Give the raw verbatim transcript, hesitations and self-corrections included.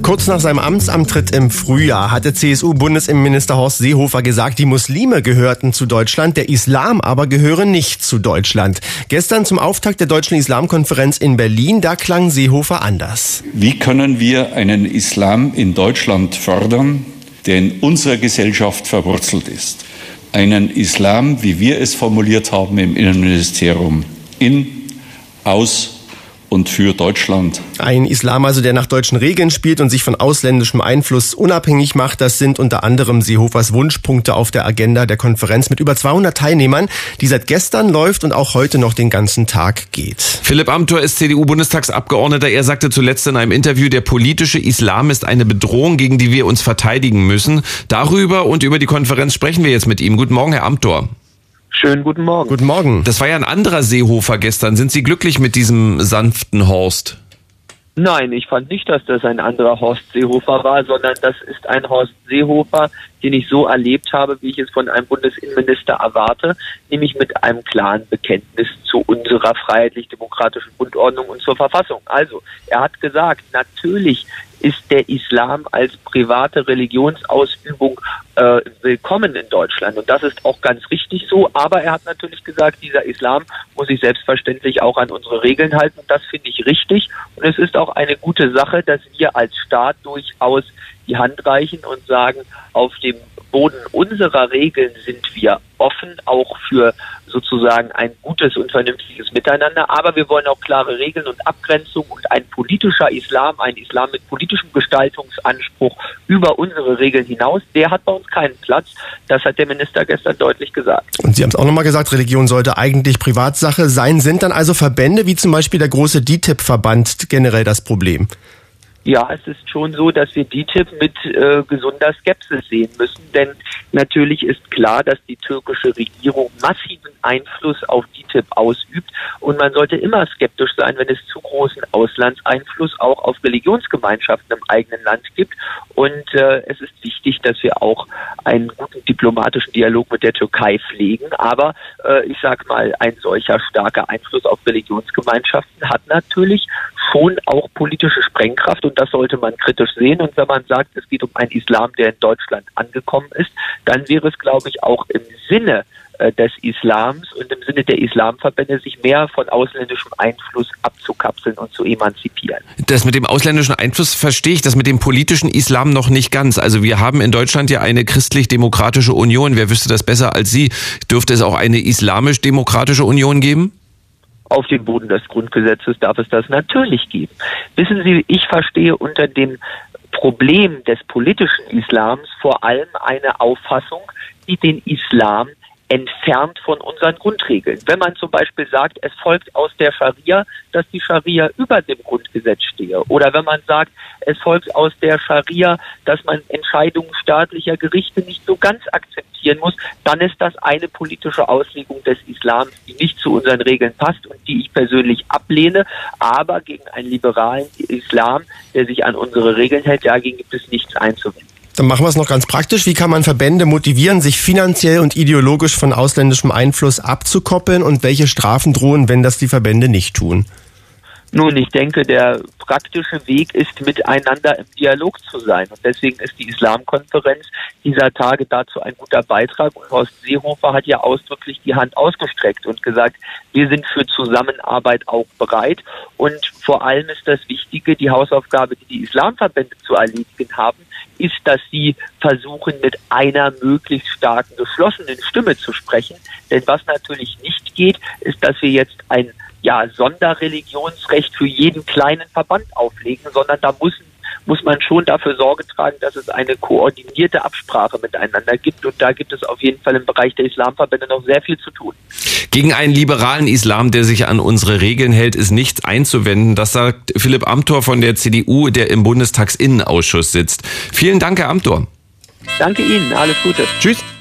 Kurz nach seinem Amtsantritt im Frühjahr hatte C S U-Bundesinnenminister Horst Seehofer gesagt, die Muslime gehörten zu Deutschland, der Islam aber gehöre nicht zu Deutschland. Gestern zum Auftakt der Deutschen Islamkonferenz in Berlin, da klang Seehofer anders. Wie können wir einen Islam in Deutschland fördern, der in unserer Gesellschaft verwurzelt ist? Einen Islam, wie wir es formuliert haben im Innenministerium, in, aus und für Deutschland. Ein Islam also, der nach deutschen Regeln spielt und sich von ausländischem Einfluss unabhängig macht, das sind unter anderem Seehofers Wunschpunkte auf der Agenda der Konferenz mit über zweihundert Teilnehmern, die seit gestern läuft und auch heute noch den ganzen Tag geht. Philipp Amthor ist C D U-Bundestagsabgeordneter. Er sagte zuletzt in einem Interview, der politische Islam ist eine Bedrohung, gegen die wir uns verteidigen müssen. Darüber und über die Konferenz sprechen wir jetzt mit ihm. Guten Morgen, Herr Amthor. Schönen guten Morgen. Guten Morgen. Das war ja ein anderer Seehofer gestern. Sind Sie glücklich mit diesem sanften Horst? Nein, ich fand nicht, dass das ein anderer Horst Seehofer war, sondern das ist ein Horst Seehofer, den ich so erlebt habe, wie ich es von einem Bundesinnenminister erwarte, nämlich mit einem klaren Bekenntnis zu unserer freiheitlich-demokratischen Grundordnung und zur Verfassung. Also, er hat gesagt, natürlich ist der Islam als private Religionsausübung äh, willkommen in Deutschland. Und das ist auch ganz richtig so. Aber er hat natürlich gesagt, dieser Islam muss sich selbstverständlich auch an unsere Regeln halten. Und das finde ich richtig. Und es ist auch eine gute Sache, dass wir als Staat durchaus die Hand reichen und sagen, auf dem Boden unserer Regeln sind wir offen, auch für sozusagen ein gutes und vernünftiges Miteinander. Aber wir wollen auch klare Regeln und Abgrenzung, und ein politischer Islam, ein Islam mit politischem Gestaltungsanspruch über unsere Regeln hinaus, der hat bei uns keinen Platz. Das hat der Minister gestern deutlich gesagt. Und Sie haben es auch nochmal gesagt, Religion sollte eigentlich Privatsache sein. Sind dann also Verbände wie zum Beispiel der große D I T I B-Verband generell das Problem? Ja, es ist schon so, dass wir D I T I B mit äh, gesunder Skepsis sehen müssen, denn natürlich ist klar, dass die türkische Regierung massiven Einfluss auf D I T I B ausübt, und man sollte immer skeptisch sein, wenn es zu großen Auslandseinfluss auch auf Religionsgemeinschaften im eigenen Land gibt, und äh, es ist wichtig, dass wir auch einen guten diplomatischen Dialog mit der Türkei pflegen, aber äh, ich sag mal, ein solcher starker Einfluss auf Religionsgemeinschaften hat natürlich schon auch politische Sprengkraft, und das sollte man kritisch sehen. Und wenn man sagt, es geht um einen Islam, der in Deutschland angekommen ist, dann wäre es, glaube ich, auch im Sinne äh, des Islams und im Sinne der Islamverbände, sich mehr von ausländischem Einfluss abzukapseln und zu emanzipieren. Das mit dem ausländischen Einfluss verstehe ich, das mit dem politischen Islam noch nicht ganz. Also wir haben in Deutschland ja eine christlich-demokratische Union. Wer wüsste das besser als Sie? Dürfte es auch eine islamisch-demokratische Union geben? Auf dem Boden des Grundgesetzes darf es das natürlich geben. Wissen Sie, ich verstehe unter dem Problem des politischen Islams vor allem eine Auffassung, die den Islam entfernt von unseren Grundregeln. Wenn man zum Beispiel sagt, es folgt aus der Scharia, dass die Scharia über dem Grundgesetz stehe. Oder wenn man sagt, es folgt aus der Scharia, dass man Entscheidungen staatlicher Gerichte nicht so ganz akzeptieren muss, dann ist das eine politische Auslegung des Islams, die nicht zu unseren Regeln passt und die ich persönlich ablehne. Aber gegen einen liberalen Islam, der sich an unsere Regeln hält, dagegen gibt es nichts einzuwenden. Dann machen wir es noch ganz praktisch. Wie kann man Verbände motivieren, sich finanziell und ideologisch von ausländischem Einfluss abzukoppeln, und welche Strafen drohen, wenn das die Verbände nicht tun? Nun, ich denke, der praktische Weg ist, miteinander im Dialog zu sein. Und deswegen ist die Islamkonferenz dieser Tage dazu ein guter Beitrag. Und Horst Seehofer hat ja ausdrücklich die Hand ausgestreckt und gesagt, wir sind für Zusammenarbeit auch bereit. Und vor allem ist das Wichtige, die Hausaufgabe, die die Islamverbände zu erledigen haben, ist, dass sie versuchen, mit einer möglichst starken, geschlossenen Stimme zu sprechen. Denn was natürlich nicht geht, ist, dass wir jetzt ein ja, Sonderreligionsrecht für jeden kleinen Verband auflegen, sondern da muss, muss man schon dafür Sorge tragen, dass es eine koordinierte Absprache miteinander gibt. Und da gibt es auf jeden Fall im Bereich der Islamverbände noch sehr viel zu tun. Gegen einen liberalen Islam, der sich an unsere Regeln hält, ist nichts einzuwenden. Das sagt Philipp Amthor von der C D U, der im Bundestagsinnenausschuss sitzt. Vielen Dank, Herr Amthor. Danke Ihnen. Alles Gute. Tschüss.